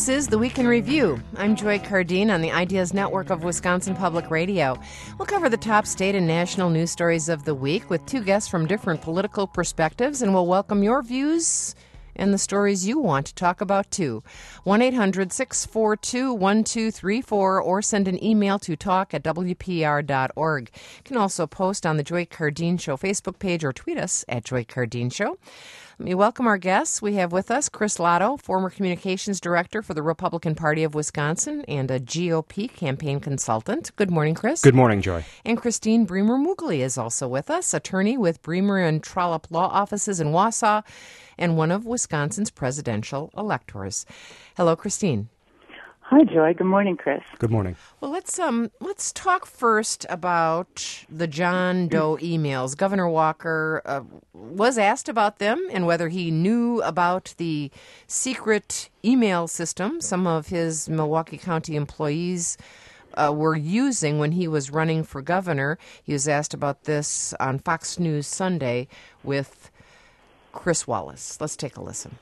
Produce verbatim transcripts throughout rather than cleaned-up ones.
This is The Week in Review. I'm Joy Cardine on the Ideas Network of Wisconsin Public Radio. We'll cover the top state and national news stories of the week with two guests from different political perspectives, and we'll welcome your views and the stories you want to talk about, too. one eight hundred six four two one two three four or send an email to talk at w p r dot org. You can also post on the Joy Cardine Show Facebook page or tweet us at Joy Cardine Show. Let me welcome our guests. We have with us Chris Lotto, former communications director for the Republican Party of Wisconsin and a G O P campaign consultant. Good morning, Chris. Good morning, Joy. And Christine Bremer-Mugli is also with us, attorney with Bremer and Trollope Law Offices in Wausau and one of Wisconsin's presidential electors. Hello, Christine. Hi, Joy. Good morning, Chris. Good morning. Well, let's um let's talk first about the John Doe emails. Governor Walker uh, was asked about them and whether he knew about the secret email system some of his Milwaukee County employees uh, were using when he was running for governor. He was asked about this on Fox News Sunday with Chris Wallace. Let's take a listen.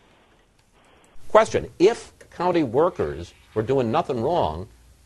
Question: if county workers were doing nothing wrong,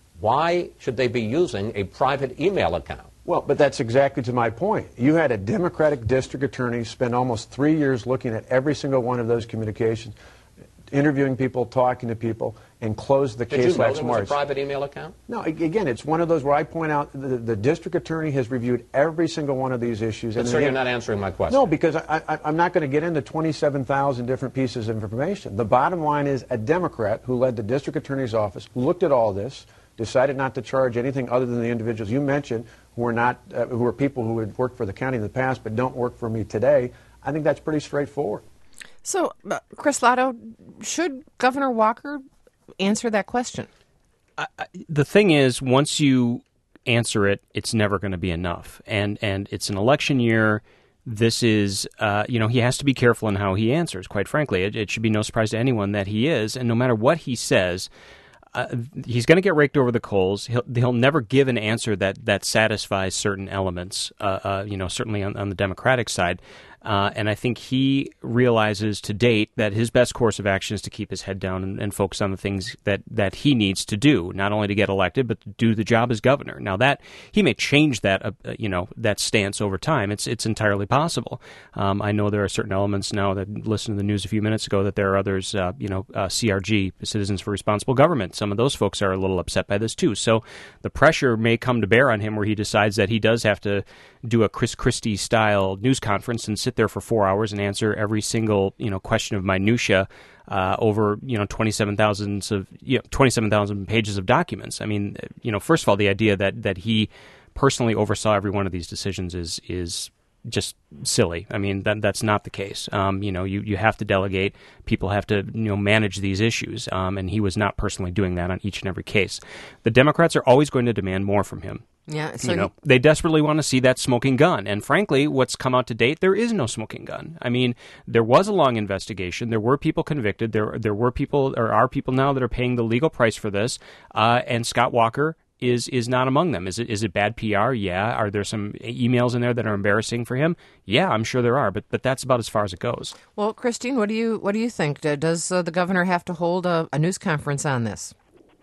why should they be using a private email account? Well, but that's exactly to my point. You had a Democratic district attorney spend almost three years looking at every single one of those communications, interviewing people, talking to people, and closed the Did case you know last there was March. a private email account? No, again, it's one of those where I point out the, the district attorney has reviewed every single one of these issues. But and sir, again, you're not answering my question. No, because I, I, I'm not going to get into twenty-seven thousand different pieces of information. The bottom line is a Democrat who led the district attorney's office looked at all this, decided not to charge anything other than the individuals you mentioned who are not, uh, who are people who had worked for the county in the past but don't work for me today. I think that's pretty straightforward. So, uh, Chris Lotto, should Governor Walker answer that question? Uh, the thing is, once you answer it, it's never going to be enough. And and it's an election year. This is, uh, you know, he has to be careful in how he answers, quite frankly. It, it should be no surprise to anyone that he is. And no matter what he says, uh, he's going to get raked over the coals. He'll, he'll never give an answer that, that satisfies certain elements, uh, uh, you know, certainly on, on the Democratic side. Uh, and I think he realizes to date that his best course of action is to keep his head down and, and focus on the things that, that he needs to do, not only to get elected, but to do the job as governor. Now, that he may change that, uh, you know, that stance over time. It's it's entirely possible. Um, I know there are certain elements now that listened to the news a few minutes ago that there are others, uh, you know, uh, C R G, Citizens for Responsible Government. Some of those folks are a little upset by this too. So the pressure may come to bear on him where he decides that he does have to do a Chris Christie style news conference and sit there for four hours and answer every single, you know, question of minutia uh, over, you know, twenty-seven thousand of you know, twenty-seven thousand pages of documents. I mean, you know, first of all, the idea that that he personally oversaw every one of these decisions is is just silly. I mean, that that's not the case. Um, you know, you, you have to delegate. People have to, you know, manage these issues, um, and he was not personally doing that on each and every case. The Democrats are always going to demand more from him. Yeah, so you know, they desperately want to see that smoking gun. And frankly, what's come out to date, there is no smoking gun. I mean, there was a long investigation. There were people convicted. There there were people, or are people now that are paying the legal price for this. Uh, and Scott Walker is is not among them. Is it is it bad P R? Yeah. Are there some emails in there that are embarrassing for him? Yeah, I'm sure there are. But but that's about as far as it goes. Well, Christine, what do you what do you think? Does uh, the governor have to hold a, a news conference on this?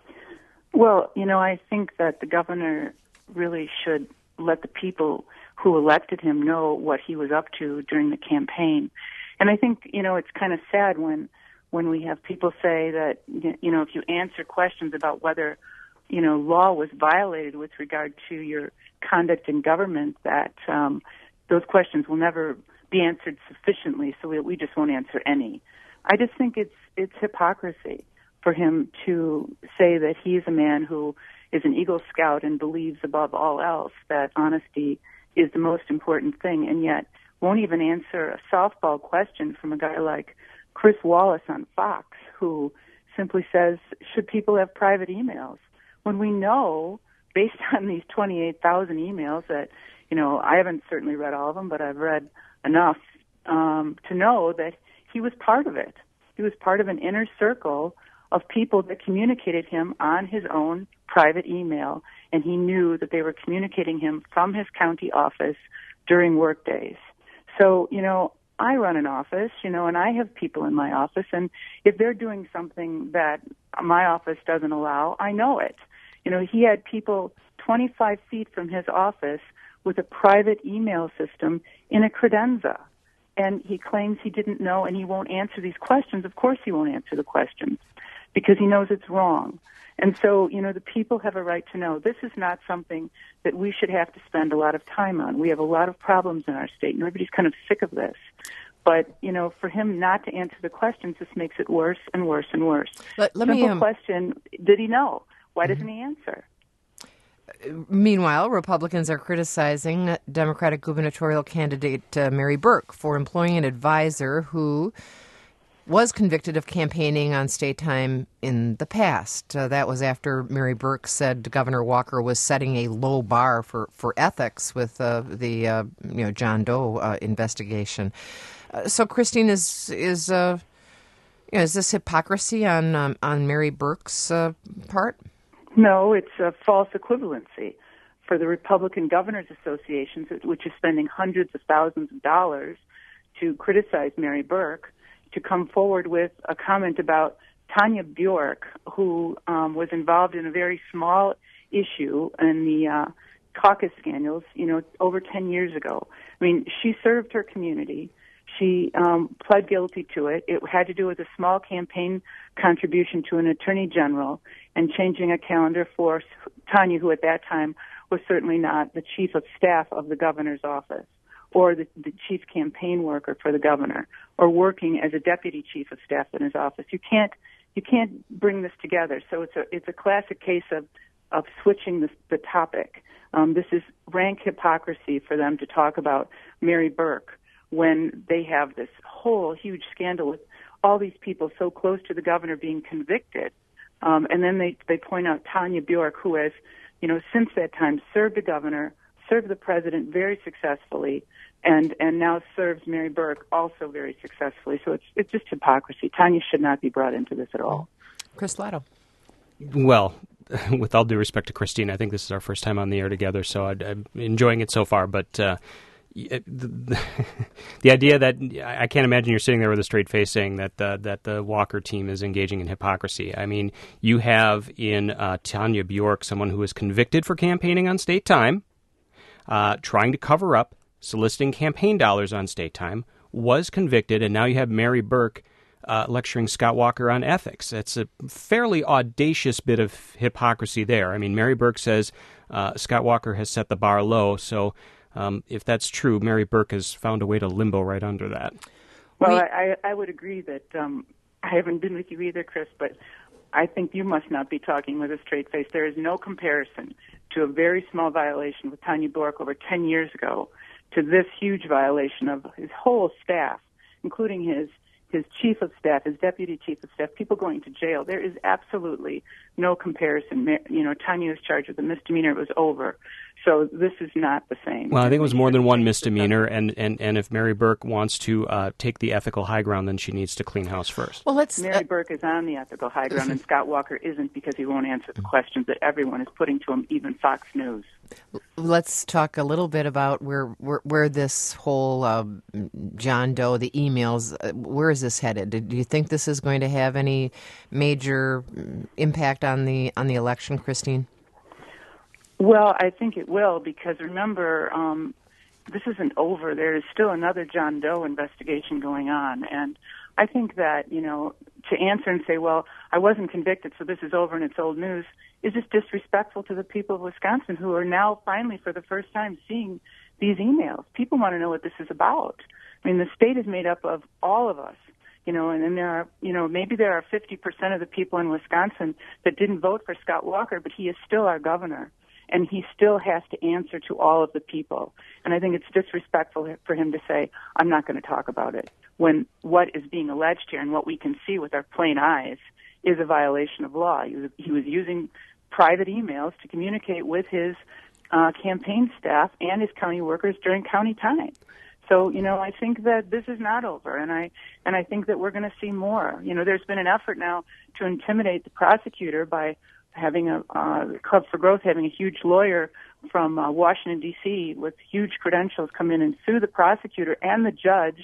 Well, you know, I think that the governor really should let the people who elected him know what he was up to during the campaign. And I think, you know, it's kind of sad when when we have people say that, you know, if you answer questions about whether, you know, law was violated with regard to your conduct in government, that um, those questions will never be answered sufficiently, so we, we just won't answer any. I just think it's it's hypocrisy for him to say that he's a man who is an Eagle Scout and believes above all else that honesty is the most important thing, and yet won't even answer a softball question from a guy like Chris Wallace on Fox, who simply says, should people have private emails? When we know, based on these twenty-eight thousand emails that, you know, I haven't certainly read all of them, but I've read enough um, to know that he was part of it. He was part of an inner circle of people that communicated him on his own private email, and he knew that they were communicating him from his county office during work days. So, you know, I run an office, you know, and I have people in my office, and if they're doing something that my office doesn't allow, I know it. You know, he had people twenty-five feet from his office with a private email system in a credenza. And he claims he didn't know and he won't answer these questions. Of course he won't answer the questions because he knows it's wrong. And so, you know, the people have a right to know. This is not something that we should have to spend a lot of time on. We have a lot of problems in our state, and everybody's kind of sick of this. But, you know, for him not to answer the questions, this makes it worse and worse and worse. Let, let Simple me, um, question, did he know? Why mm-hmm. doesn't he answer? Meanwhile, Republicans are criticizing Democratic gubernatorial candidate uh, Mary Burke for employing an advisor who was convicted of campaigning on state time in the past. Uh, that was after Mary Burke said Governor Walker was setting a low bar for, for ethics with uh, the uh, you know John Doe uh, investigation. Uh, so, Christine, is is uh, you know, is this hypocrisy on um, on Mary Burke's uh, part? No, it's a false equivalency for the Republican Governors Association, which is spending hundreds of thousands of dollars to criticize Mary Burke, to come forward with a comment about Tanya Bjork, who um, was involved in a very small issue in the uh, caucus scandals, you know, over ten years ago. I mean, she served her community. She um, pled guilty to it. It had to do with a small campaign contribution to an attorney general and changing a calendar for Tanya, who at that time was certainly not the chief of staff of the governor's office or the, the chief campaign worker for the governor or working as a deputy chief of staff in his office. You can't you can't bring this together. So it's a it's a classic case of of switching the, the topic. Um, this is rank hypocrisy for them to talk about Mary Burke when they have this whole huge scandal with all these people so close to the governor being convicted. Um, and then they, they point out Tanya Bjork, who has, you know, since that time served the governor, served the president very successfully, and, and now serves Mary Burke also very successfully. So it's it's just hypocrisy. Tanya should not be brought into this at all. Chris Lato. Well, with all due respect to Christine, I think this is our first time on the air together, so I'd, I'm enjoying it so far, but... Uh, The, the, the idea that I can't imagine you're sitting there with a straight face saying that the, that the Walker team is engaging in hypocrisy. I mean, you have in uh, Tanya Bjork someone who was convicted for campaigning on state time, uh, trying to cover up, soliciting campaign dollars on state time, was convicted, and now you have Mary Burke uh, lecturing Scott Walker on ethics. It's a fairly audacious bit of hypocrisy there. I mean, Mary Burke says uh, Scott Walker has set the bar low, so... Um, if that's true, Mary Burke has found a way to limbo right under that. Well, I, I would agree that um, I haven't been with you either, Chris, but I think you must not be talking with a straight face. There is no comparison to a very small violation with Tanya Bjork over ten years ago to this huge violation of his whole staff, including his his chief of staff, his deputy chief of staff, people going to jail. There is absolutely no comparison. You know, Tanya was charged with a misdemeanor. It was over. So this is not the same. Well, I think it was more than one misdemeanor, and, and, and if Mary Burke wants to uh, take the ethical high ground, then she needs to clean house first. Well, let's. Mary uh, Burke is on the ethical high ground, and Scott Walker isn't because he won't answer the questions that everyone is putting to him, even Fox News. Let's talk a little bit about where where, where this whole uh, John Doe, the emails, uh, where is this headed? Do you think this is going to have any major impact on the on the election, Christine? Well, I think it will, because remember, um, this isn't over. There is still another John Doe investigation going on. And I think that, you know, to answer and say, well, I wasn't convicted, so this is over and it's old news, is just disrespectful to the people of Wisconsin who are now finally, for the first time, seeing these emails. People want to know what this is about. I mean, the state is made up of all of us. You know, and then there are, you know, maybe there are fifty percent of the people in Wisconsin that didn't vote for Scott Walker, but he is still our governor. And he still has to answer to all of the people. And I think it's disrespectful for him to say, I'm not going to talk about it, when what is being alleged here and what we can see with our plain eyes is a violation of law. He was, he was using private emails to communicate with his uh, campaign staff and his county workers during county time. So, you know, I think that this is not over, and I and I think that we're going to see more. You know, there's been an effort now to intimidate the prosecutor by having a uh, Club for Growth, having a huge lawyer from uh, Washington, D C with huge credentials come in and sue the prosecutor and the judge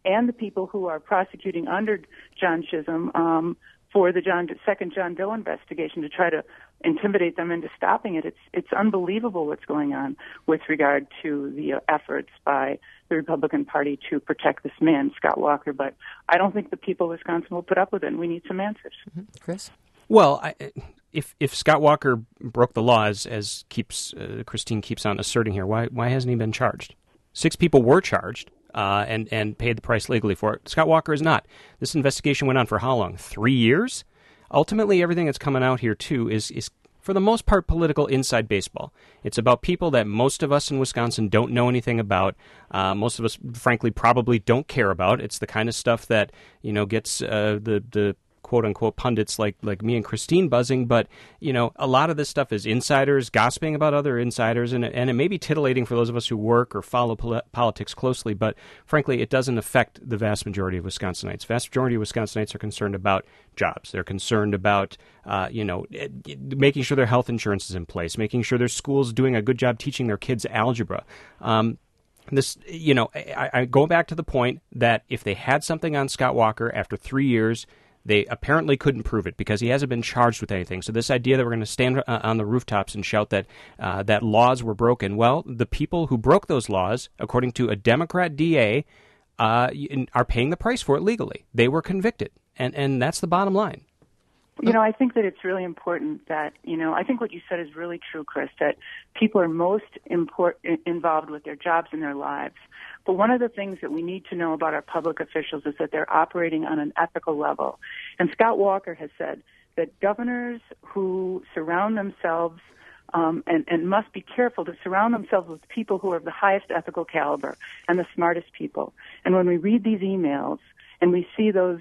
and the people who are prosecuting under John Chisholm um, for the John, second John Doe investigation to try to intimidate them into stopping it. It's it's unbelievable what's going on with regard to the efforts by the Republican Party to protect this man, Scott Walker. But I don't think the people of Wisconsin will put up with it, and we need some answers. Mm-hmm. Chris? Well, I, if if Scott Walker broke the law, as, as keeps uh, Christine keeps on asserting here, why why hasn't he been charged? Six people were charged uh, and, and paid the price legally for it. Scott Walker is not. This investigation went on for how long? Three years? Ultimately, everything that's coming out here, too, is, is for the most part political inside baseball. It's about people that most of us in Wisconsin don't know anything about. Uh, most of us, frankly, probably don't care about. It's the kind of stuff that, you know, gets uh, the the quote-unquote pundits like like me and Christine buzzing, but, you know, a lot of this stuff is insiders gossiping about other insiders, and, and it may be titillating for those of us who work or follow pol- politics closely, but frankly, it doesn't affect the vast majority of Wisconsinites. The vast majority of Wisconsinites are concerned about jobs. They're concerned about, uh, you know, making sure their health insurance is in place, making sure their school's doing a good job teaching their kids algebra. Um, This, you know, I, I go back to the point that if they had something on Scott Walker after three years, they apparently couldn't prove it because he hasn't been charged with anything. So this idea that we're going to stand uh, on the rooftops and shout that uh, that laws were broken, well, the people who broke those laws, according to a Democrat D A, uh, are paying the price for it legally. They were convicted, and and that's the bottom line. You know, I think that it's really important that, you know, I think what you said is really true, Chris, that people are most import- involved with their jobs and their lives. But one of the things that we need to know about our public officials is that they're operating on an ethical level. And Scott Walker has said that governors who surround themselves um, and, and must be careful to surround themselves with people who are of the highest ethical caliber and the smartest people. And when we read these emails and we see those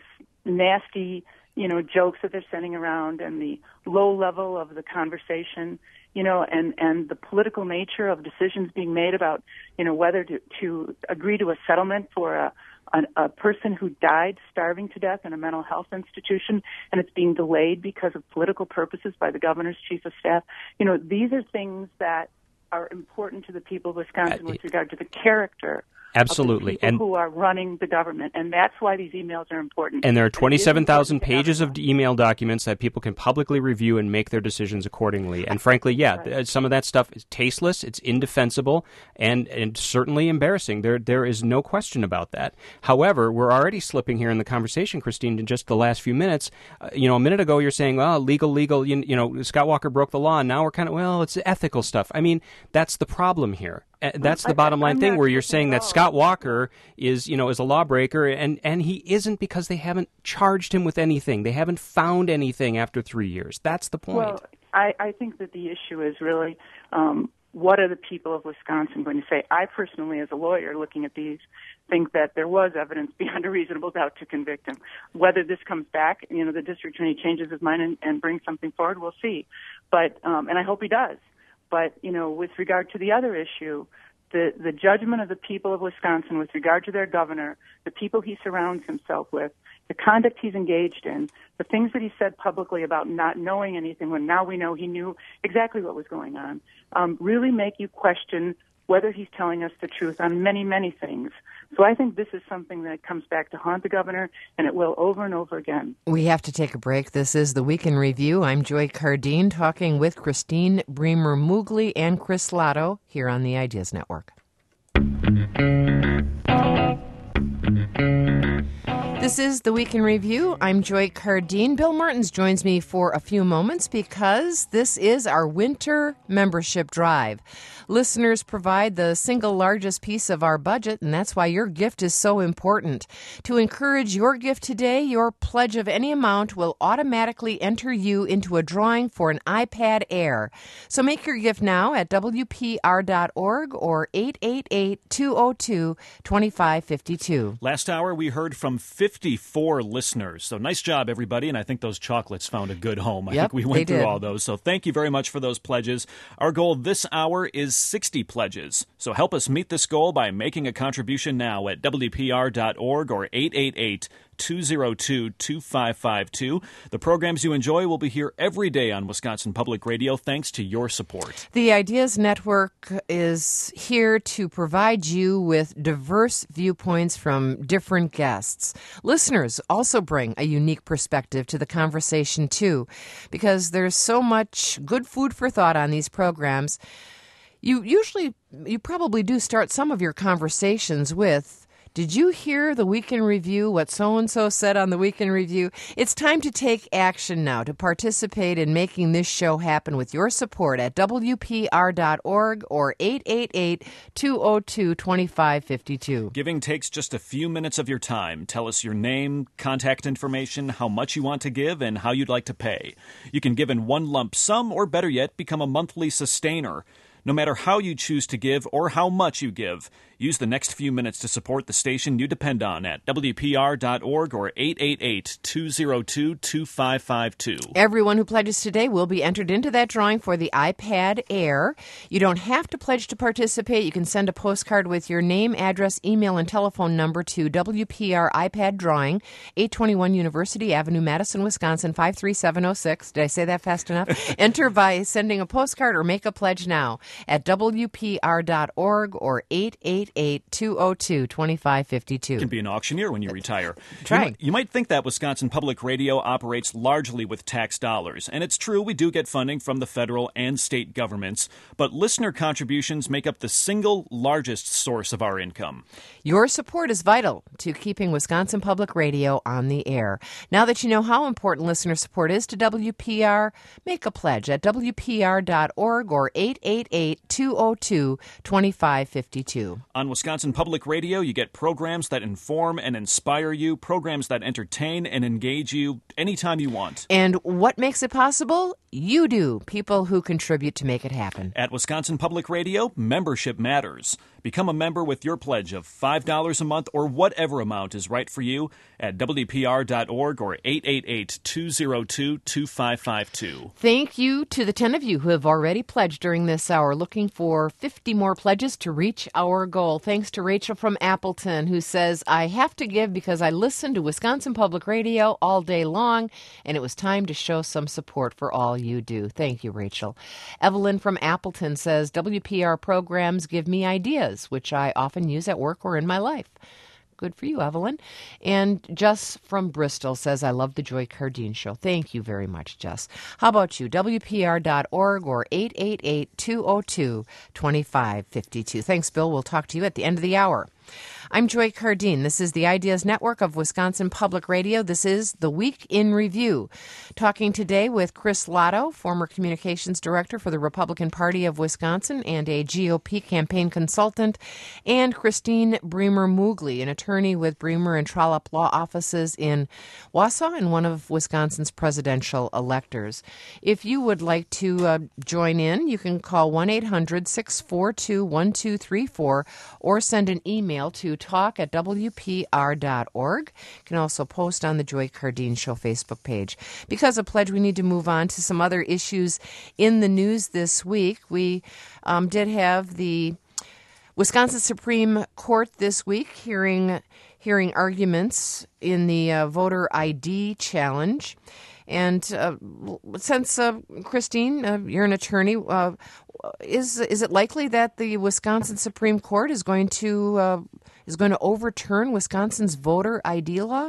nasty, you know, jokes that they're sending around and the low level of the conversation, you know, and, and the political nature of decisions being made about, you know, whether to, to agree to a settlement for a, a, a person who died starving to death in a mental health institution, and it's being delayed because of political purposes by the governor's chief of staff. You know, these are things that are important to the people of Wisconsin with regard to the character Absolutely. of the people and who are running the government, and that's why these emails are important. And there are twenty-seven thousand pages of email documents that people can publicly review and make their decisions accordingly. And frankly, yeah, right. some of that stuff is tasteless, it's indefensible, and, and certainly embarrassing. There, there is no question about that. However, we're already slipping here in the conversation, Christine, in just the last few minutes. Uh, you know, a minute ago you're saying, well, legal, legal, you, you know, Scott Walker broke the law, and now we're kind of, well, it's ethical stuff. I mean, that's the problem here. That's the bottom line I'm thing where you're saying saying that Scott Walker is, you know, is a lawbreaker, and, and he isn't because they haven't charged him with anything. They haven't found anything after three years. That's the point. Well, I, I think that the issue is really um, what are the people of Wisconsin going to say? I personally, as a lawyer looking at these, think that there was evidence beyond a reasonable doubt to convict him. Whether this comes back, you know, the district attorney changes his mind and, and brings something forward, we'll see. But um, and I hope he does. But, you know, with regard to the other issue, the, the judgment of the people of Wisconsin with regard to their governor, the people he surrounds himself with, the conduct he's engaged in, the things that he said publicly about not knowing anything when now we know he knew exactly what was going on, um, really make you question whether he's telling us the truth on many, many things. So I think this is something that comes back to haunt the governor, and it will over and over again. We have to take a break. This is the Week in Review. I'm Joy Cardine, talking with Christine Bremer-Moogly and Chris Lotto here on the Ideas Network. This is the Week in Review. I'm Joy Cardine. Bill Martins joins me for a few moments because this is our winter membership drive. Listeners provide the single largest piece of our budget, and that's why your gift is so important. To encourage your gift today, your pledge of any amount will automatically enter you into a drawing for an iPad Air. So make your gift now at W P R dot org or eight eight eight, two oh two, two five five two. Last hour, we heard from fifty-four listeners. So nice job, everybody. And I think those chocolates found a good home. I yep, think we went through did. all those. So thank you very much for those pledges. Our goal this hour is is sixty pledges. So help us meet this goal by making a contribution now at W P R dot org or eight eight eight, two oh two, two five five two. The programs you enjoy will be here every day on Wisconsin Public Radio thanks to your support. The Ideas Network is here to provide you with diverse viewpoints from different guests. Listeners also bring a unique perspective to the conversation, too, because there's so much good food for thought on these programs. You usually, you probably do start some of your conversations with, did you hear the Week in Review, what so-and-so said on the Week in Review? It's time to take action now to participate in making this show happen with your support at W P R dot org or eight eight eight, two oh two, two five five two. Giving takes just a few minutes of your time. Tell us your name, contact information, how much you want to give, and how you'd like to pay. You can give in one lump sum, or better yet, become a monthly sustainer. No matter how you choose to give or how much you give, use the next few minutes to support the station you depend on at W P R dot org or eight eight eight, two oh two, two five five two. Everyone who pledges today will be entered into that drawing for the iPad Air. You don't have to pledge to participate. You can send a postcard with your name, address, email, and telephone number to W P R iPad Drawing, eight twenty-one University Avenue, Madison, Wisconsin, five three seven oh six. Did I say that fast enough? Enter by sending a postcard or make a pledge now at W P R dot org or eight eight eight, two oh two, two five five two. You can be an auctioneer when you retire. Try. You, you might think that Wisconsin Public Radio operates largely with tax dollars, and it's true, we do get funding from the federal and state governments, but listener contributions make up the single largest source of our income. Your support is vital to keeping Wisconsin Public Radio on the air. Now that you know how important listener support is to W P R, make a pledge at W P R dot org or eight eight eight, two oh two, two five five two. On Wisconsin Public Radio, you get programs that inform and inspire you, programs that entertain and engage you anytime you want. And what makes it possible? You do, people who contribute to make it happen. At Wisconsin Public Radio, membership matters. Become a member with your pledge of five dollars a month or whatever amount is right for you at W P R dot org or eight eight eight, two oh two, two five five two. Thank you to the ten of you who have already pledged during this hour. Looking for fifty more pledges to reach our goal. Thanks to Rachel from Appleton, who says, I have to give because I listen to Wisconsin Public Radio all day long, and it was time to show some support for all you do. Thank you, Rachel. Evelyn from Appleton says, W P R programs give me ideas, which I often use at work or in my life. Good for you, Evelyn. And Jess from Bristol says, I love the Joy Cardine Show. Thank you very much, Jess. How about you? W P R dot org or eight eight eight, two oh two, two five five two. Thanks, Bill. We'll talk to you at the end of the hour. I'm Joy Cardine. This is the Ideas Network of Wisconsin Public Radio. This is the Week in Review. Talking today with Chris Lotto, former communications director for the Republican Party of Wisconsin and a G O P campaign consultant, and Christine Bremer-Moogly, an attorney with Bremer and Trollope law offices in Wausau and one of Wisconsin's presidential electors. If you would like to uh, join in, you can call one eight hundred, six four two, one two three four or send an email to talk at W P R dot org. You can also post on the Joy Cardine Show Facebook page. Because of Pledge, we need to move on to some other issues in the news this week. We um, did have the Wisconsin Supreme Court this week hearing hearing arguments in the uh, voter I D challenge. And uh, since, uh, Christine, uh, you're an attorney, uh, is is it likely that the Wisconsin Supreme Court is going to uh, is going to overturn Wisconsin's voter I D law?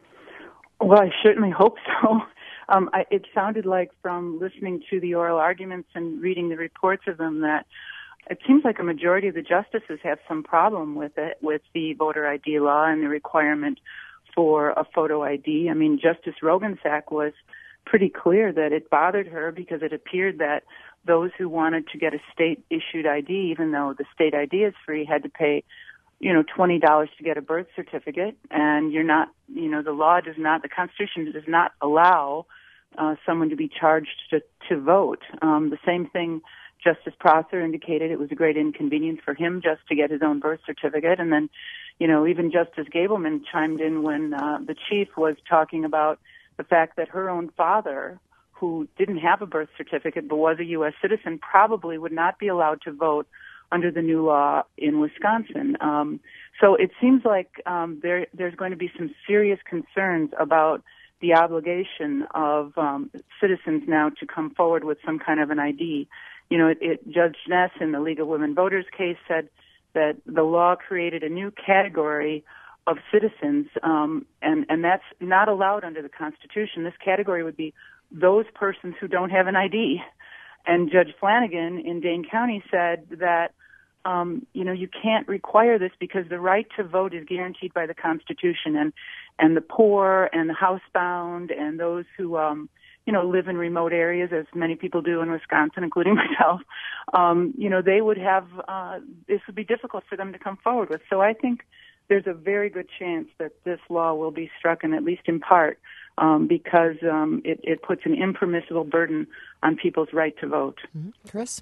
Well, I certainly hope so. Um, I, it sounded like from listening to the oral arguments and reading the reports of them that it seems like a majority of the justices have some problem with it, with the voter I D law and the requirement for a photo I D. I mean, Justice Rogensack was pretty clear that it bothered her because it appeared that those who wanted to get a state-issued I D, even though the state I D is free, had to pay, you know, twenty dollars to get a birth certificate. And you're not, you know, the law does not, the Constitution does not allow uh, someone to be charged to, to vote. Um, the same thing Justice Prosser indicated, it was a great inconvenience for him just to get his own birth certificate. And then, you know, even Justice Gableman chimed in when uh, the chief was talking about the fact that her own father who didn't have a birth certificate but was a U S citizen probably would not be allowed to vote under the new law in Wisconsin. Um, so it seems like um, there, there's going to be some serious concerns about the obligation of um, citizens now to come forward with some kind of an I D. You know, it, it, Judge Ness in the League of Women Voters case said that the law created a new category of citizens, um, and, and that's not allowed under the Constitution. This category would be those persons who don't have an I D. And Judge Flanagan in Dane County said that, um, you know, you can't require this because the right to vote is guaranteed by the Constitution, and, and the poor and the housebound and those who, um, you know, live in remote areas, as many people do in Wisconsin, including myself, um, you know, they would have, uh, this would be difficult for them to come forward with. So I think there's a very good chance that this law will be struck, and at least in part, um, because um, it, it puts an impermissible burden on people's right to vote. Mm-hmm. Chris?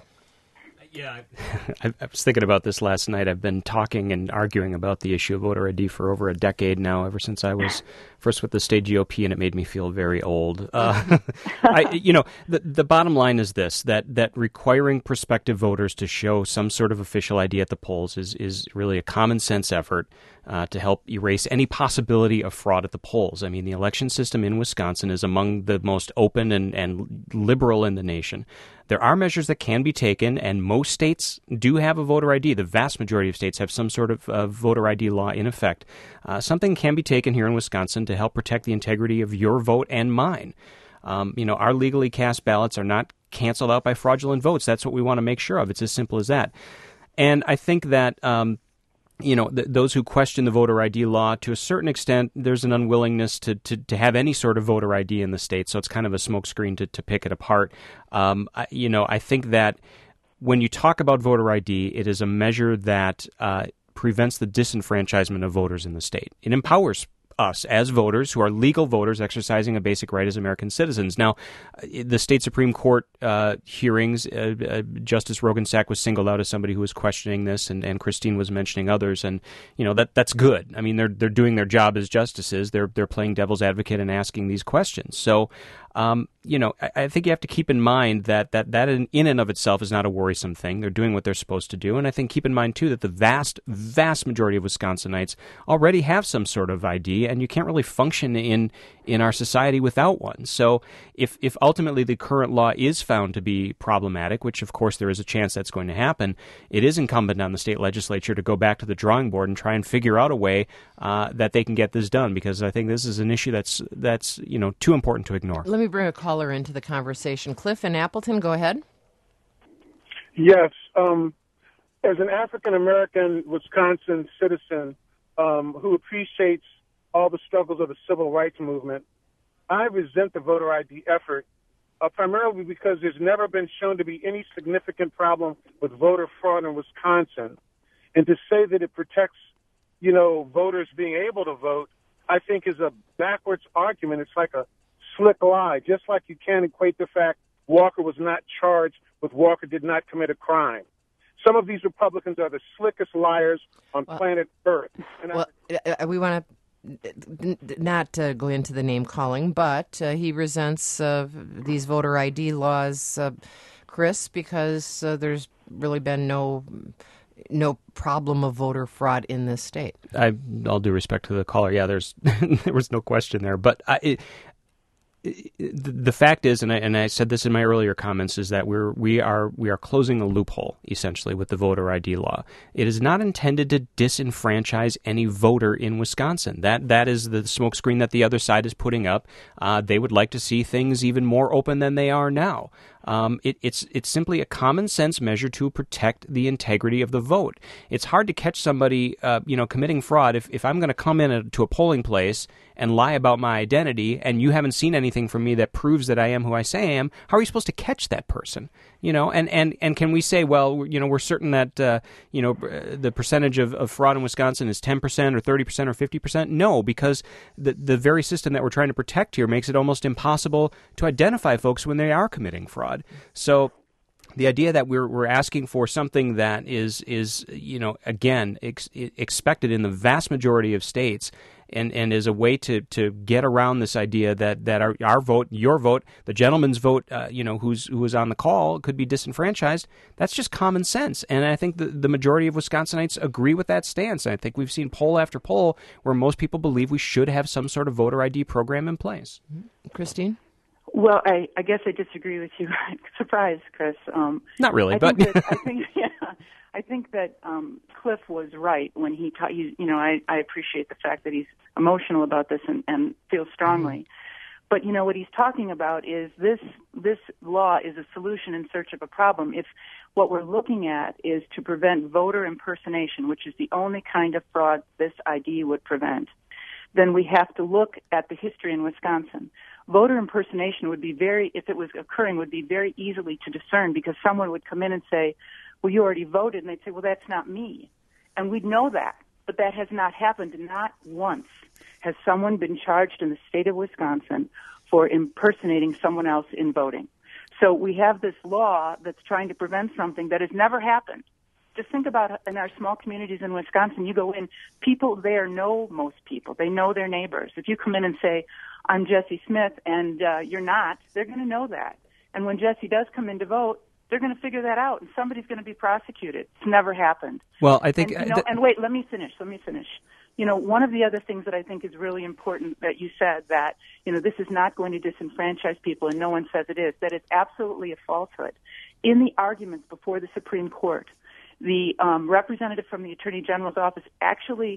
Yeah, I, I was thinking about this last night. I've been talking and arguing about the issue of voter I D for over a decade now, ever since I was first with the state G O P, and it made me feel very old. Uh, I, you know, the, the bottom line is this, that, that requiring prospective voters to show some sort of official I D at the polls is, is really a common sense effort uh, to help erase any possibility of fraud at the polls. I mean, the election system in Wisconsin is among the most open and, and liberal in the nation. There are measures that can be taken, and most states do have a voter I D. The vast majority of states have some sort of uh, voter I D law in effect. Uh, something can be taken here in Wisconsin to help protect the integrity of your vote and mine. Um, you know, our legally cast ballots are not canceled out by fraudulent votes. That's what we want to make sure of. It's as simple as that. And I think that um, you know, th- those who question the voter I D law, to a certain extent, there's an unwillingness to, to, to have any sort of voter I D in the state. So it's kind of a smokescreen to, to pick it apart. Um, I, you know, I think that when you talk about voter I D, it is a measure that uh, prevents the disenfranchisement of voters in the state. It empowers us as voters who are legal voters exercising a basic right as American citizens. Now, the state Supreme Court uh, hearings, uh, uh, Justice Roggensack was singled out as somebody who was questioning this, and, and Christine was mentioning others, and you know that that's good. I mean, they're they're doing their job as justices. They're they're playing devil's advocate and asking these questions. So, um, you know, I, I think you have to keep in mind that that that in, in and of itself is not a worrisome thing. They're doing what they're supposed to do, and I think keep in mind too that the vast vast majority of Wisconsinites already have some sort of I D. And you can't really function in in our society without one. So if if ultimately the current law is found to be problematic, which of course there is a chance that's going to happen, it is incumbent on the state legislature to go back to the drawing board and try and figure out a way uh, that they can get this done, because I think this is an issue that's that's you know too important to ignore. Let me bring a caller into the conversation. Cliff in Appleton, go ahead. Yes. Um, as an African-American Wisconsin citizen um, who appreciates all the struggles of the civil rights movement, I resent the voter I D effort, uh, primarily because there's never been shown to be any significant problem with voter fraud in Wisconsin. And to say that it protects, you know, voters being able to vote, I think is a backwards argument. It's like a slick lie, just like you can't equate the fact Walker was not charged with Walker did not commit a crime. Some of these Republicans are the slickest liars on well, planet Earth. And well, I, we want to not uh, go into the name calling, but uh, he resents uh, these voter I D laws, uh, Chris, because uh, there's really been no no problem of voter fraud in this state. I, all due respect to the caller, yeah, there's there was no question there, but I, it, the fact is, and I, and I said this in my earlier comments, is that we're we are we are closing a loophole essentially with the voter I D law. It is not intended to disenfranchise any voter in Wisconsin. That that is the smokescreen that the other side is putting up. Uh, they would like to see things even more open than they are now. Um, it, it's it's simply a common sense measure to protect the integrity of the vote. It's hard to catch somebody, uh, you know, committing fraud if, if I'm going to come in a, to a polling place and lie about my identity, and you haven't seen anything from me that proves that I am who I say I am. How are you supposed to catch that person? You know, and, and, and can we say, well, you know, we're certain that uh, you know the percentage of, of fraud in Wisconsin is ten percent or thirty percent or fifty percent? No, because the the very system that we're trying to protect here makes it almost impossible to identify folks when they are committing fraud. So the idea that we're we're asking for something that is is you know again ex- expected in the vast majority of states and, and as a way to, to get around this idea that, that our, our vote, your vote, the gentleman's vote, uh, you know, who's who was on the call could be disenfranchised. That's just common sense. And I think the, the majority of Wisconsinites agree with that stance. And I think we've seen poll after poll where most people believe we should have some sort of voter I D program in place. Christine? Well, I, I guess I disagree with you. Surprise, Chris. Um, Not really, I but think that, I think yeah, I think that um, Cliff was right when he taught you. You know, I, I appreciate the fact that he's emotional about this and, and feels strongly. Mm-hmm. But you know what he's talking about is this. This law is a solution in search of a problem. If what we're looking at is to prevent voter impersonation, which is the only kind of fraud this I D would prevent, then we have to look at the history in Wisconsin. Voter impersonation would be very, if it was occurring, would be very easily to discern because someone would come in and say, well, you already voted, and they'd say, well, that's not me. And we'd know that, but that has not happened. Not once has someone been charged in the state of Wisconsin for impersonating someone else in voting. So we have this law that's trying to prevent something that has never happened. Just think about in our small communities in Wisconsin, you go in, people there know most people. They know their neighbors. If you come in and say, I'm Jesse Smith, and uh, you're not, they're going to know that. And when Jesse does come in to vote, they're going to figure that out, and somebody's going to be prosecuted. It's never happened. Well, I think... And, you know, th- and wait, let me finish, let me finish. You know, one of the other things that I think is really important that you said that, you know, this is not going to disenfranchise people, and no one says it is, that it's absolutely a falsehood. In the arguments before the Supreme Court, the um, representative from the Attorney General's office actually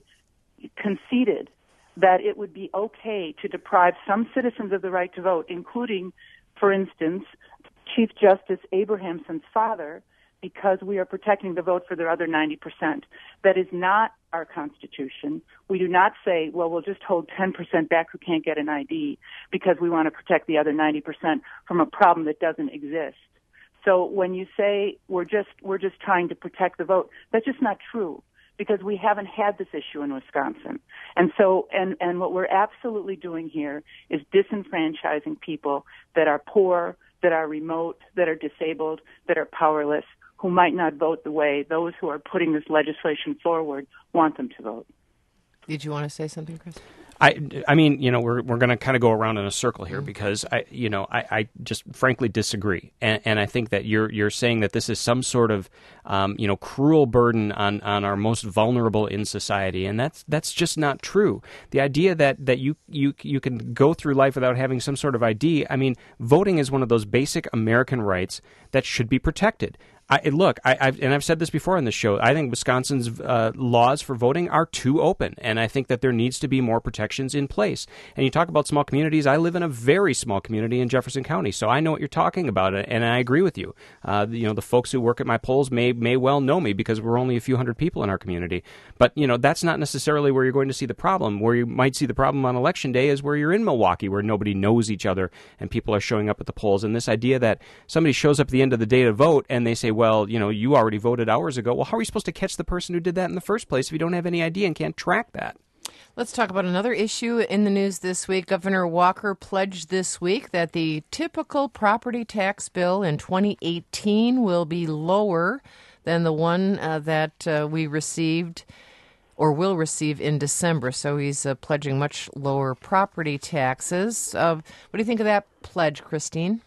conceded that it would be okay to deprive some citizens of the right to vote, including, for instance, Chief Justice Abrahamson's father, because we are protecting the vote for their other ninety percent. That is not our Constitution. We do not say, well, we'll just hold ten percent back who can't get an I D because we want to protect the other ninety percent from a problem that doesn't exist. So when you say we're just we're just trying to protect the vote, that's just not true because we haven't had this issue in Wisconsin. And so and, and what we're absolutely doing here is disenfranchising people that are poor, that are remote, that are disabled, that are powerless, who might not vote the way those who are putting this legislation forward want them to vote. Did you want to say something, Chris? I, I mean, you know, we're we're going to kind of go around in a circle here because I, you know, I, I just frankly disagree, and, and I think that you're you're saying that this is some sort of, um, you know, cruel burden on, on our most vulnerable in society, and that's that's just not true. The idea that, that you you you can go through life without having some sort of I D, I mean, voting is one of those basic American rights that should be protected. I, look, I, I've, and I've said this before on this show, I think Wisconsin's uh, laws for voting are too open, and I think that there needs to be more protections in place. And you talk about small communities. I live in a very small community in Jefferson County, so I know what you're talking about, and I agree with you. Uh, you know, the folks who work at my polls may may well know me because we're only a few hundred people in our community. But, you know, that's not necessarily where you're going to see the problem. Where you might see the problem on Election Day is where you're in Milwaukee, where nobody knows each other, and people are showing up at the polls. And this idea that somebody shows up at the end of the day to vote, and they say, well, you know, you already voted hours ago. Well, how are we supposed to catch the person who did that in the first place if you don't have any idea and can't track that? Let's talk about another issue in the news this week. Governor Walker pledged this week that the typical property tax bill in twenty eighteen will be lower than the one uh, that uh, we received or will receive in December. So he's uh, pledging much lower property taxes. Uh, what do you think of that pledge, Christine?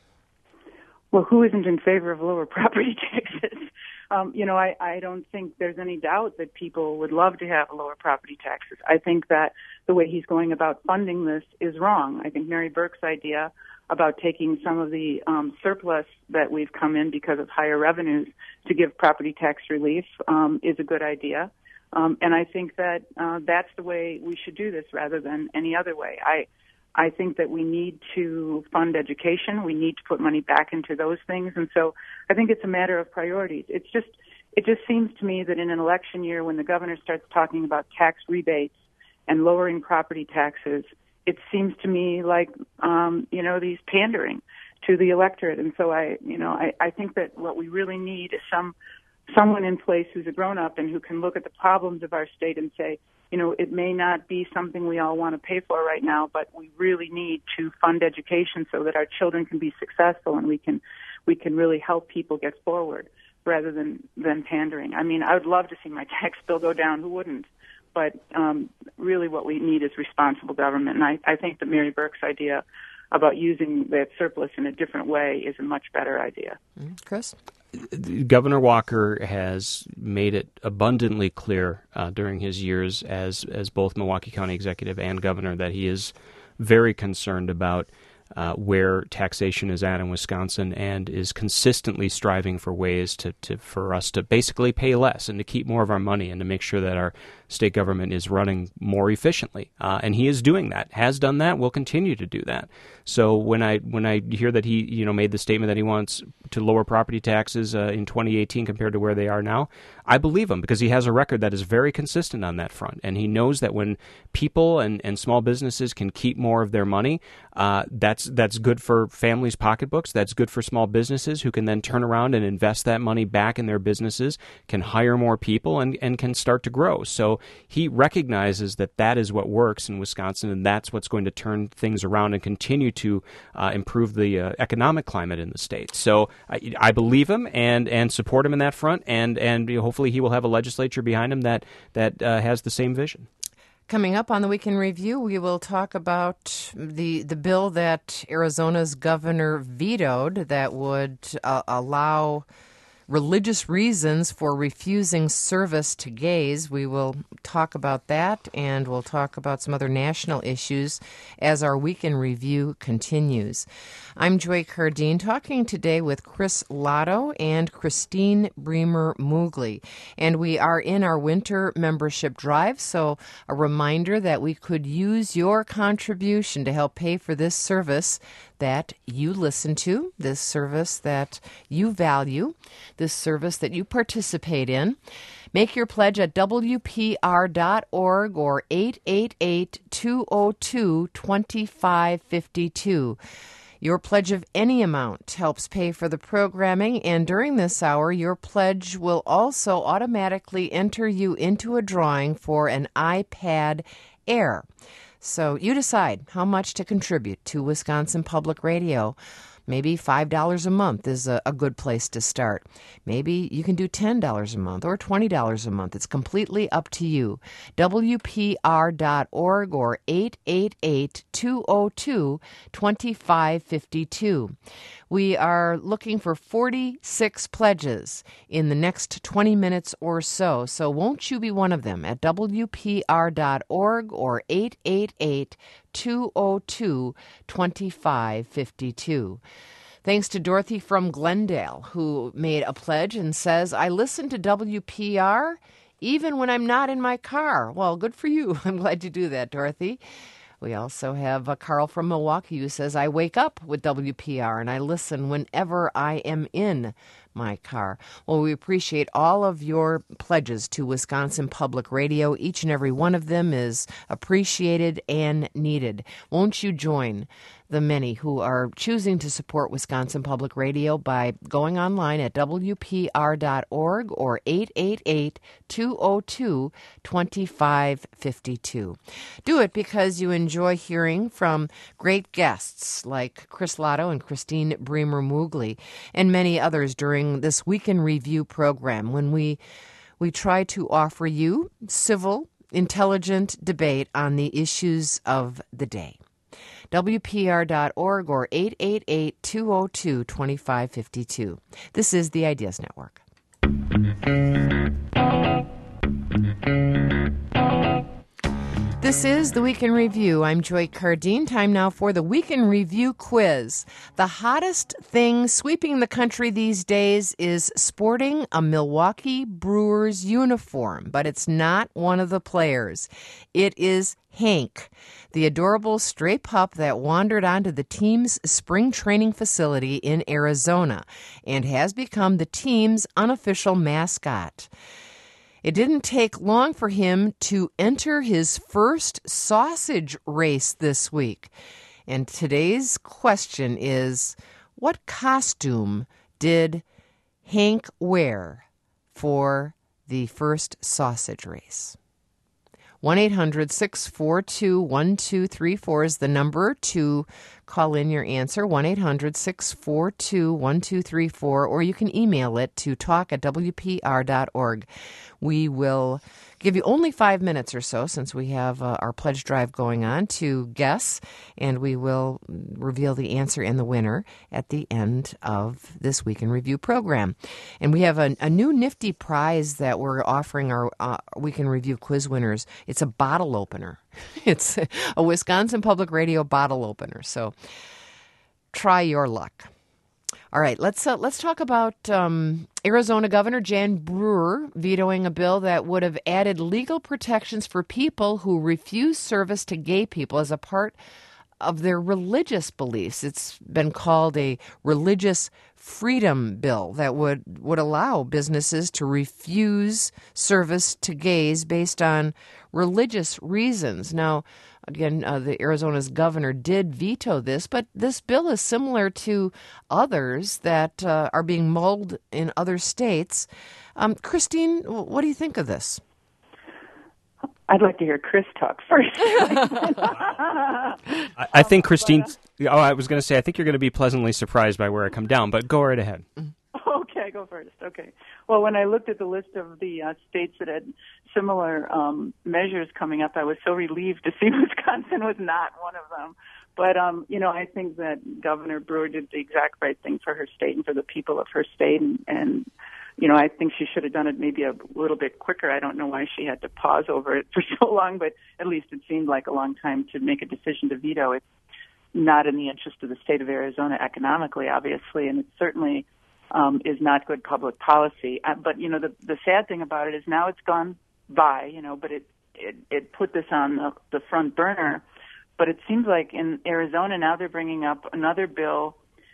Well, who isn't in favor of lower property taxes? Um, you know, I, I don't think there's any doubt that people would love to have lower property taxes. I think that the way he's going about funding this is wrong. I think Mary Burke's idea about taking some of the um, surplus that we've come in because of higher revenues to give property tax relief um, is a good idea. Um, and I think that uh, that's the way we should do this rather than any other way. I I think that we need to fund education. We need to put money back into those things. And so I think it's a matter of priorities. It's just, it just seems to me that in an election year when the governor starts talking about tax rebates and lowering property taxes, it seems to me like, um, you know, he's pandering to the electorate. And so I, you know, I, I think that what we really need is some, someone in place who's a grown-up and who can look at the problems of our state and say, you know, it may not be something we all want to pay for right now, but we really need to fund education so that our children can be successful and we can we can really help people get forward rather than, than pandering. I mean, I would love to see my tax bill go down. Who wouldn't? but um, really what we need is responsible government. And I, I think that Mary Burke's idea about using that surplus in a different way is a much better idea. Mm-hmm. Chris? Governor Walker has made it abundantly clear uh, during his years as as both Milwaukee County executive and governor that he is very concerned about uh, where taxation is at in Wisconsin, and is consistently striving for ways to, to for us to basically pay less and to keep more of our money and to make sure that our state government is running more efficiently. Uh, and he is doing that, has done that, will continue to do that. So when I when I hear that he you know made the statement that he wants to lower property taxes uh, in twenty eighteen compared to where they are now, I believe him, because he has a record that is very consistent on that front. And he knows that when people and, and small businesses can keep more of their money, uh, that's that's good for families' pocketbooks. That's good for small businesses who can then turn around and invest that money back in their businesses, can hire more people, and, and can start to grow. So he recognizes that that is what works in Wisconsin, and that's what's going to turn things around and continue to uh, improve the uh, economic climate in the state. So I, I believe him and, and support him in that front, and, and hopefully he will have a legislature behind him that, that uh, has the same vision. Coming up on the Week in Review, we will talk about the the bill that Arizona's governor vetoed that would uh, allow religious reasons for refusing service to gays. We will talk about that, and we'll talk about some other national issues as our Week in Review continues. I'm Joy Cardine, talking today with Chris Lotto and Christine Bremer Moogly. And we are in our winter membership drive, so a reminder that we could use your contribution to help pay for this service that you listen to, this service that you value, this service that you participate in. Make your pledge at W P R dot org or eight eight eight, two oh two, two five five two. Your pledge of any amount helps pay for the programming, and during this hour, your pledge will also automatically enter you into a drawing for an iPad Air. So you decide how much to contribute to Wisconsin Public Radio. Maybe five dollars a month is a, a good place to start. Maybe you can do ten dollars a month or twenty dollars a month. It's completely up to you. W P R dot org or eight eight eight, two oh two, two five five two. We are looking for forty-six pledges in the next twenty minutes or so. So won't you be one of them at W P R dot org or eight eight eight, two oh two, two five five two. Thanks to Dorothy from Glendale, who made a pledge and says, I listen to W P R even when I'm not in my car. Well, good for you. I'm glad you do that, Dorothy. We also have uh, Carl from Milwaukee who says, I wake up with W P R and I listen whenever I am in my car. Well, we appreciate all of your pledges to Wisconsin Public Radio. Each and every one of them is appreciated and needed. Won't you join the many who are choosing to support Wisconsin Public Radio by going online at W P R dot org or eight eight eight, two oh two, two five five two. Do it because you enjoy hearing from great guests like Chris Lotto and Christine Bremer Moogly and many others during this Week in Review program, when we we try to offer you civil, intelligent debate on the issues of the day. W P R dot org or eight eight eight, two oh two, two five five two. This is the Ideas Network. This is the Week in Review. I'm Joy Cardine. Time now for the Week in Review quiz. The hottest thing sweeping the country these days is sporting a Milwaukee Brewers uniform, but it's not one of the players. It is Hank, the adorable stray pup that wandered onto the team's spring training facility in Arizona and has become the team's unofficial mascot. It didn't take long for him to enter his first sausage race this week. And today's question is, what costume did Hank wear for the first sausage race? one eight hundred, six four two, one two three four is the number to call in your answer, one eight hundred six four two one two three four, or you can email it to talk at w p r dot org. We will give you only five minutes or so, since we have uh, our pledge drive going on, to guess, and we will reveal the answer and the winner at the end of this Week in Review program. And we have a, a new nifty prize that we're offering our uh, Week in Review quiz winners. It's a bottle opener. It's a Wisconsin Public Radio bottle opener. So try your luck. All right, let's uh, let's talk about um, Arizona Governor Jan Brewer vetoing a bill that would have added legal protections for people who refuse service to gay people as a part of their religious beliefs. It's been called a religious freedom bill that would, would allow businesses to refuse service to gays based on religious reasons. Now, again, uh, the Arizona's governor did veto this, but this bill is similar to others that uh, are being mulled in other states. Um, Christine, what do you think of this? I'd like to hear Chris talk first. I, I think Christine. Oh, I was going to say, I think you're going to be pleasantly surprised by where I come down, but go right ahead. Okay, go first. Okay. Well, when I looked at the list of the uh, states that had similar um, measures coming up, I was so relieved to see Wisconsin was not one of them. But, um, you know, I think that Governor Brewer did the exact right thing for her state and for the people of her state. And, and you know, I think she should have done it maybe a little bit quicker. I don't know why she had to pause over it for so long, but at least it seemed like a long time to make a decision to veto. It's not in the interest of the state of Arizona economically, obviously, and it certainly um, is not good public policy. Uh, but, you know, the, the sad thing about it is now it's gone by, you know, but it, it, it put this on the, the front burner. But it seems like in Arizona now they're bringing up another bill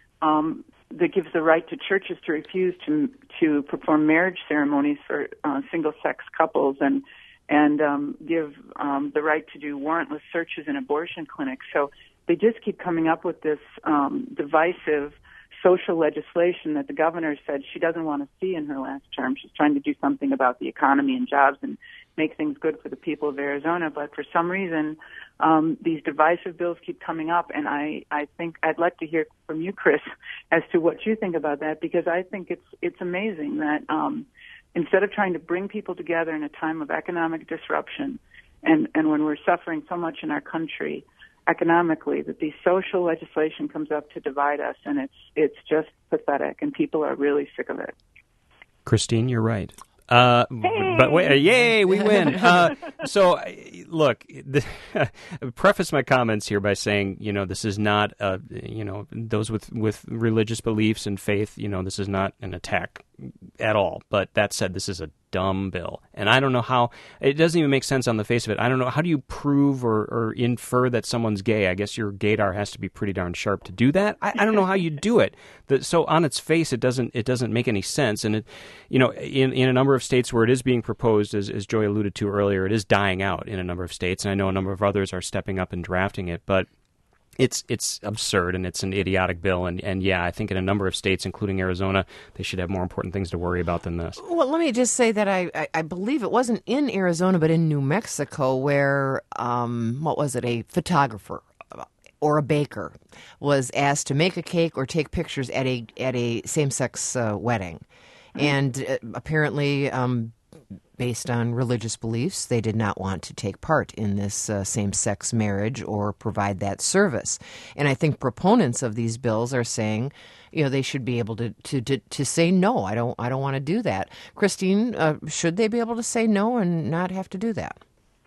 um, that gives the right to churches to refuse to to perform marriage ceremonies for uh, single-sex couples and and um, give um, the right to do warrantless searches in abortion clinics. So they just keep coming up with this um, divisive social legislation that the governor said she doesn't want to see in her last term. She's trying to do something about the economy and jobs and make things good for the people of Arizona. But for some reason, um, these divisive bills keep coming up, and I, I think I'd like to hear from you, Chris, as to what you think about that, because I think it's it's amazing that um, instead of trying to bring people together in a time of economic disruption and, and when we're suffering so much in our country economically, that the social legislation comes up to divide us, and it's it's just pathetic, and people are really sick of it. Christine, you're right. Uh, hey! But wait, yay, we win. Uh, so, look, the, preface my comments here by saying, you know, this is not, uh, you know, those with, with religious beliefs and faith, you know, this is not an attack at all. But that said, this is a dumb bill. And I don't know how, it doesn't even make sense on the face of it. I don't know, how do you prove or, or infer that someone's gay? I guess your gaydar has to be pretty darn sharp to do that. I, I don't know how you do it. The, so on its face, it doesn't it doesn't make any sense. And, it, you know, in, in a number of states where it is being proposed, as, as Joy alluded to earlier, it is dying out in a number of states. And I know a number of others are stepping up and drafting it. But It's it's absurd, and it's an idiotic bill, and, and yeah, I think in a number of states, including Arizona, they should have more important things to worry about than this. Well, let me just say that I, I, I believe it wasn't in Arizona, but in New Mexico, where, um, what was it, a photographer or a baker was asked to make a cake or take pictures at a, at a same-sex uh, wedding. And uh, apparently, um, based on religious beliefs, they did not want to take part in this uh, same-sex marriage or provide that service. And I think proponents of these bills are saying, you know, they should be able to to to, to say no. I don't I don't want to do that. Christine, uh, should they be able to say no and not have to do that?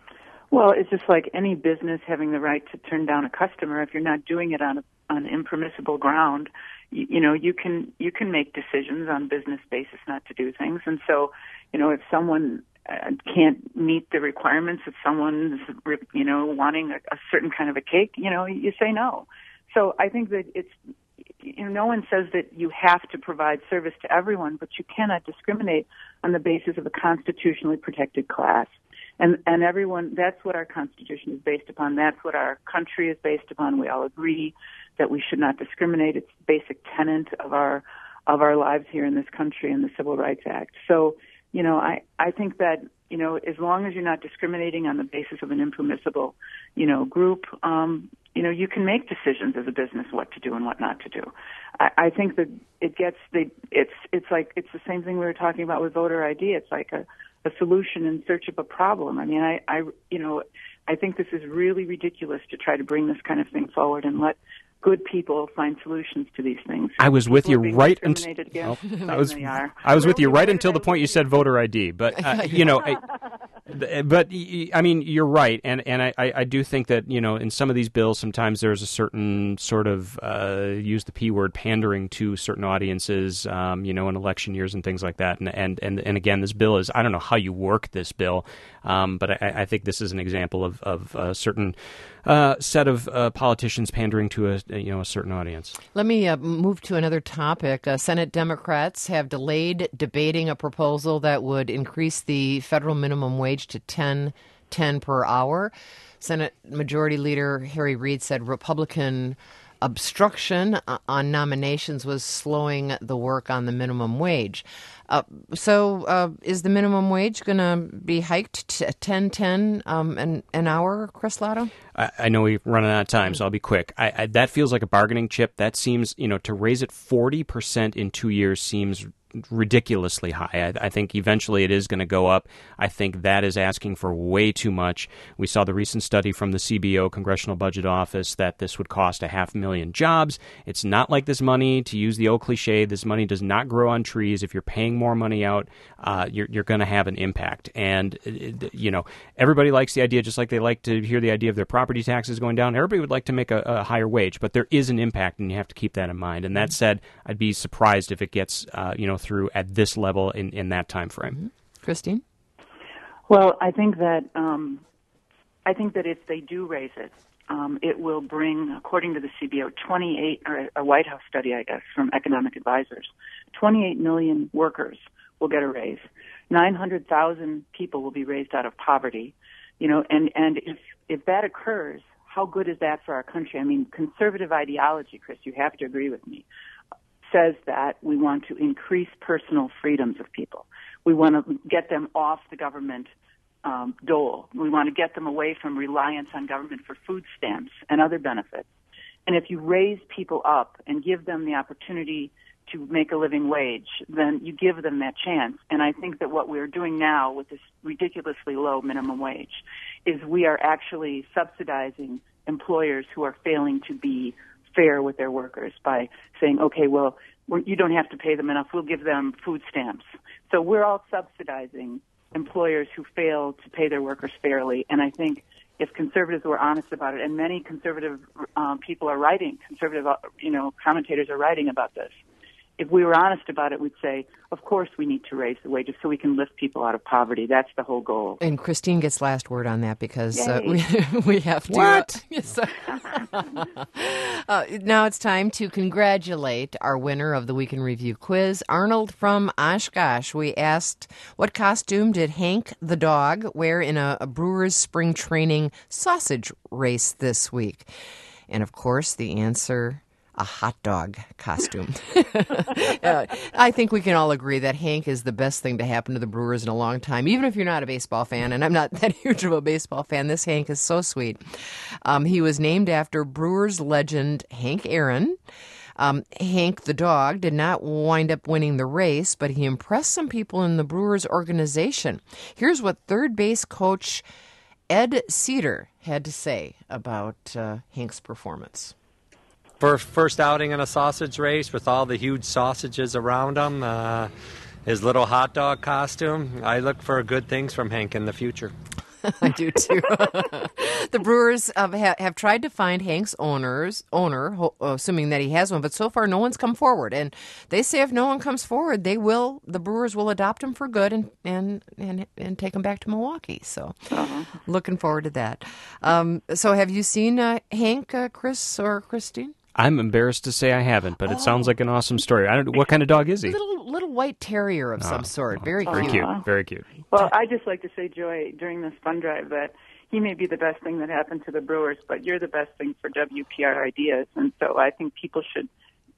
Well, it's just like any business having the right to turn down a customer if you're not doing it on a, on impermissible ground. You, you know, you can you can make decisions on business basis not to do things, and so. You know, if someone uh, can't meet the requirements, if someone's, you know, wanting a, a certain kind of a cake, you know, you say no. So I think that it's, you know, no one says that you have to provide service to everyone, but you cannot discriminate on the basis of a constitutionally protected class. And, and everyone, that's what our Constitution is based upon. That's what our country is based upon. We all agree that we should not discriminate. It's the basic tenet of our, of our lives here in this country and the Civil Rights Act. So, you know, I, I think that, you know, as long as you're not discriminating on the basis of an impermissible, you know, group, um, you know, you you can make decisions as a business what to do and what not to do. I, I think that it gets the it's it's like it's the same thing we were talking about with voter I D. It's like a, a solution in search of a problem. I mean, I, I you know I think this is really ridiculous to try to bring this kind of thing forward and let good people find solutions to these things. I was with People you are being right until discriminated against, I was and they are. I was with you right Where until the did I point you lose said voter I D. But uh, you know, I, but I mean, you're right, and and I, I do think that you know in some of these bills sometimes there's a certain sort of uh, use the P word pandering to certain audiences, um, you know, in election years and things like that. And and and and again, this bill is I don't know how you work this bill, um, but I, I think this is an example of of a certain uh, set of uh, politicians pandering to a you know a certain audience. Let me uh, move to another topic. Uh, Senate Democrats have delayed debating a proposal that would increase the federal minimum wage to ten ten per hour. Senate Majority Leader Harry Reid said Republican obstruction on nominations was slowing the work on the minimum wage. Uh, so uh, is the minimum wage going to be hiked to ten ten um, an, an hour, Chris Lotto? I, I know we're running out of time, so I'll be quick. I, I, that feels like a bargaining chip. That seems, you know, to raise it forty percent in two years seems ridiculously high. I, I think eventually it is going to go up. I think that is asking for way too much. We saw the recent study from the C B O, Congressional Budget Office, that this would cost a half million jobs. It's not like this money, to use the old cliche, this money does not grow on trees. If you're paying more money out, uh, you're, you're going to have an impact. And, you know, everybody likes the idea, just like they like to hear the idea of their property taxes going down. Everybody would like to make a, a higher wage, but there is an impact, and you have to keep that in mind. And that said, I'd be surprised if it gets, uh, you know, through at this level in, in that time frame. Mm-hmm. Christine? Well, I think that um, I think that if they do raise it, um, it will bring, according to the C B O, twenty-eight or a White House study, I guess, from Economic Advisors, twenty-eight million workers will get a raise. nine hundred thousand people will be raised out of poverty. You know, and and if if that occurs, how good is that for our country? I mean, conservative ideology, Chris, you have to agree with me, says that we want to increase personal freedoms of people. We want to get them off the government um, dole. We want to get them away from reliance on government for food stamps and other benefits. And if you raise people up and give them the opportunity to make a living wage, then you give them that chance. And I think that what we're doing now with this ridiculously low minimum wage is we are actually subsidizing employers who are failing to be fair with their workers by saying, okay, well, we're, you don't have to pay them enough. We'll give them food stamps. So we're all subsidizing employers who fail to pay their workers fairly. And I think if conservatives were honest about it, and many conservative um, people are writing, conservative, you know, commentators are writing about this. If we were honest about it, we'd say, of course we need to raise the wages so we can lift people out of poverty. That's the whole goal. And Christine gets last word on that because uh, we we have to. What? Uh, yes, uh, now it's time to congratulate our winner of the Week in Review quiz, Arnold from Oshkosh. We asked, what costume did Hank the dog wear in a, a Brewers spring training sausage race this week? And of course, the answer, a hot dog costume. uh, I think we can all agree that Hank is the best thing to happen to the Brewers in a long time, even if you're not a baseball fan, and I'm not that huge of a baseball fan. This Hank is so sweet. Um, he was named after Brewers legend Hank Aaron. Um, Hank the dog did not wind up winning the race, but he impressed some people in the Brewers organization. Here's what third base coach Ed Cedar had to say about uh, Hank's performance. First, first outing in a sausage race with all the huge sausages around him, uh, his little hot dog costume. I look for good things from Hank in the future. I do too. The Brewers uh, ha- have tried to find Hank's owners, owner, ho- assuming that he has one, but so far no one's come forward. And they say if no one comes forward, they will. The Brewers will adopt him for good and and and, and take him back to Milwaukee. So, uh-huh. Looking forward to that. Um, so, have you seen uh, Hank, uh, Chris, or Christine? I'm embarrassed to say I haven't, but it oh. sounds like an awesome story. I don't. What kind of dog is he? Little little white terrier of oh, some sort. Very oh, cute. Very cute. Very cute. Well, I just like to say, Joy, during this fund drive that he may be the best thing that happened to the Brewers, but you're the best thing for W P R Ideas, and so I think people should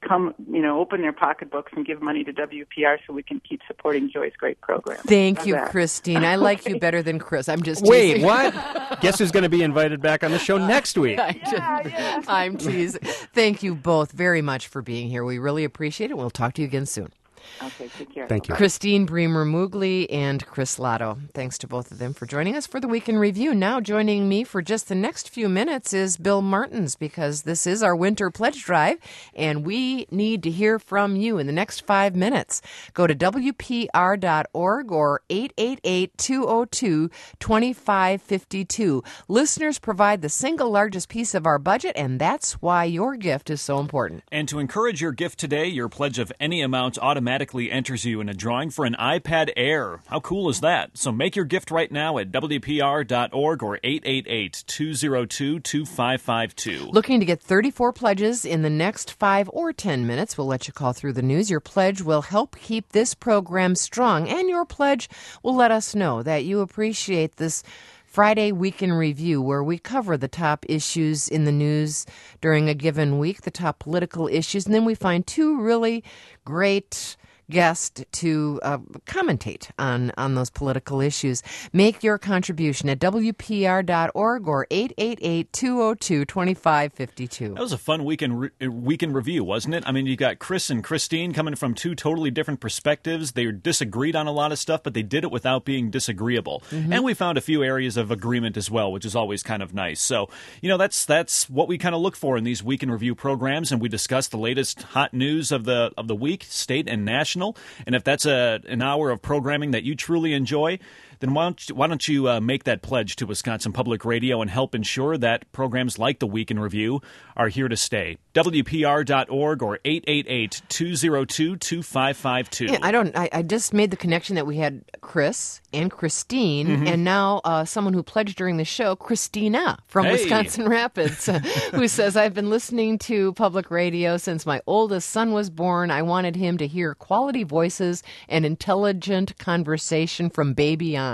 come, you know, open their pocketbooks and give money to W P R so we can keep supporting Joy's great program. Thank How's you, that? Christine. I like Okay. you better than Chris. I'm just Wait, teasing. what? Guess who's going to be invited back on the show next week? I just, I'm teasing. Thank you both very much for being here. We really appreciate it. We'll talk to you again soon. Okay, take care. Thank you. Christine Bremer-Mugli and Chris Lotto. Thanks to both of them for joining us for the Week in Review. Now joining me for just the next few minutes is Bill Martins, because this is our winter pledge drive, and we need to hear from you in the next five minutes. Go to W P R dot org or eight eight eight, two oh two, two five five two. Listeners provide the single largest piece of our budget, and that's why your gift is so important. And to encourage your gift today, your pledge of any amount automatically enters you in a drawing for an iPad Air. How cool is that? So make your gift right now at W P R dot org or eight eight eight, two oh two, two five five two. Looking to get thirty-four pledges in the next five or ten minutes. We'll let you call through the news. Your pledge will help keep this program strong, and your pledge will let us know that you appreciate this Friday Week in Review, where we cover the top issues in the news during a given week, the top political issues, and then we find two really great guest to uh, commentate on, on those political issues. Make your contribution at W P R dot org or eight eight eight, two oh two, two five five two. That was a fun week in, re- week in review, wasn't it? I mean, you got Chris and Christine coming from two totally different perspectives. They disagreed on a lot of stuff, but they did it without being disagreeable. Mm-hmm. And we found a few areas of agreement as well, which is always kind of nice. So, you know, that's that's what we kind of look for in these week in review programs, and we discuss the latest hot news of the of the week, state and national. And if that's a an hour of programming that you truly enjoy, then why don't you, why don't you uh, make that pledge to Wisconsin Public Radio and help ensure that programs like the Week in Review are here to stay. W P R dot org or eight eight eight, two oh two, two five five two. Yeah, I don't. I, I just made the connection that we had Chris and Christine, mm-hmm. and now uh, someone who pledged during the show, Christina from hey. Wisconsin Rapids, uh, who says, "I've been listening to public radio since my oldest son was born. I wanted him to hear quality voices and intelligent conversation from baby on."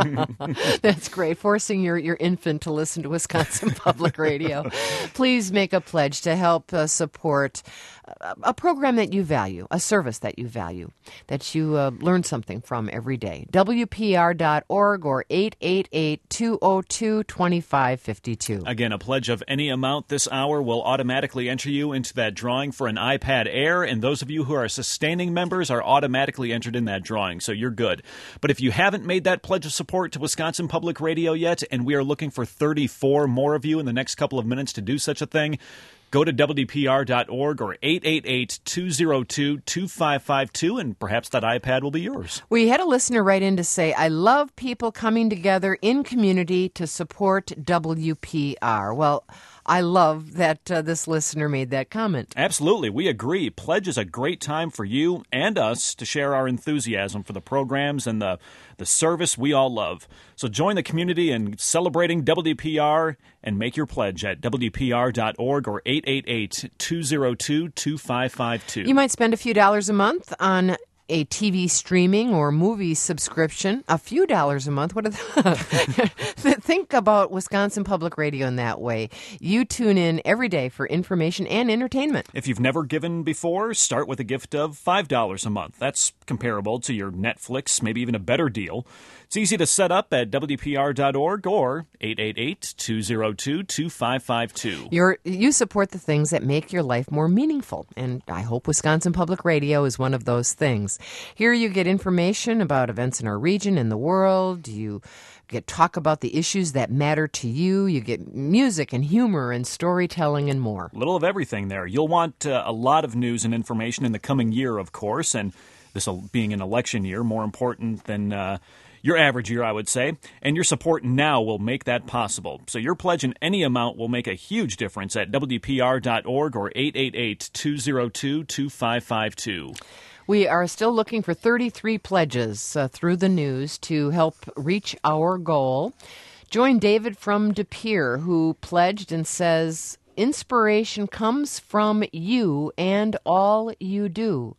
That's great. Forcing your, your infant to listen to Wisconsin Public Radio. Please make a pledge to help uh, support a, a program that you value, a service that you value, that you uh, learn something from every day. W P R dot org or eight eight eight, two oh two, two five five two. Again, a pledge of any amount this hour will automatically enter you into that drawing for an iPad Air, and those of you who are sustaining members are automatically entered in that drawing, so you're good. But if you haven't made that pledge of support to Wisconsin Public Radio yet, and we are looking for thirty-four more of you in the next couple of minutes to do such a thing, go to W P R dot org or eight eight eight, two oh two, two five five two, and perhaps that iPad will be yours. We had a listener write in to say, "I love people coming together in community to support W P R." Well, I love that uh, this listener made that comment. Absolutely. We agree. Pledge is a great time for you and us to share our enthusiasm for the programs and the, the service we all love. So join the community in celebrating W P R and make your pledge at W P R dot org or eight eight eight, two oh two, two five five two. You might spend a few dollars a month on a T V streaming or movie subscription, a few dollars a month. What are the think about Wisconsin Public Radio in that way. You tune in every day for information and entertainment. If you've never given before, start with a gift of five dollars a month. That's comparable to your Netflix, maybe even a better deal. It's easy to set up at W P R dot org or eight eight eight, two oh two, two five five two. You're, you support the things that make your life more meaningful, and I hope Wisconsin Public Radio is one of those things. Here you get information about events in our region and the world. You get talk about the issues that matter to you. You get music and humor and storytelling and more. A little of everything there. You'll want uh, a lot of news and information in the coming year, of course, and this being an election year, more important than uh, your average year, I would say. And your support now will make that possible. So your pledge in any amount will make a huge difference at W P R dot org or eight eight eight, two oh two, two five five two. We are still looking for thirty-three pledges uh, through the news to help reach our goal. Join David from De Pere, who pledged and says, "Inspiration comes from you and all you do.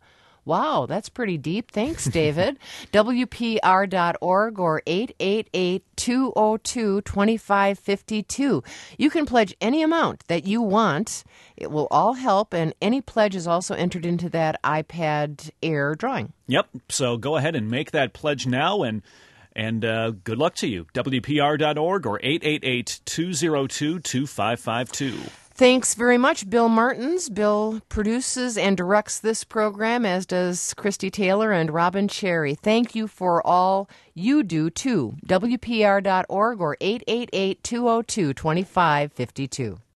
Wow, that's pretty deep. Thanks, David. W P R dot org or eight eight eight, two oh two, two five five two. You can pledge any amount that you want. It will all help, and any pledge is also entered into that iPad Air drawing. Yep, so go ahead and make that pledge now, and and uh, good luck to you. W P R dot org or eight eight eight, two oh two, two five five two. Thanks very much, Bill Martins. Bill produces and directs this program, as does Christy Taylor and Robin Cherry. Thank you for all you do, too. W P R dot org or eight eight eight, two oh two, two five five two.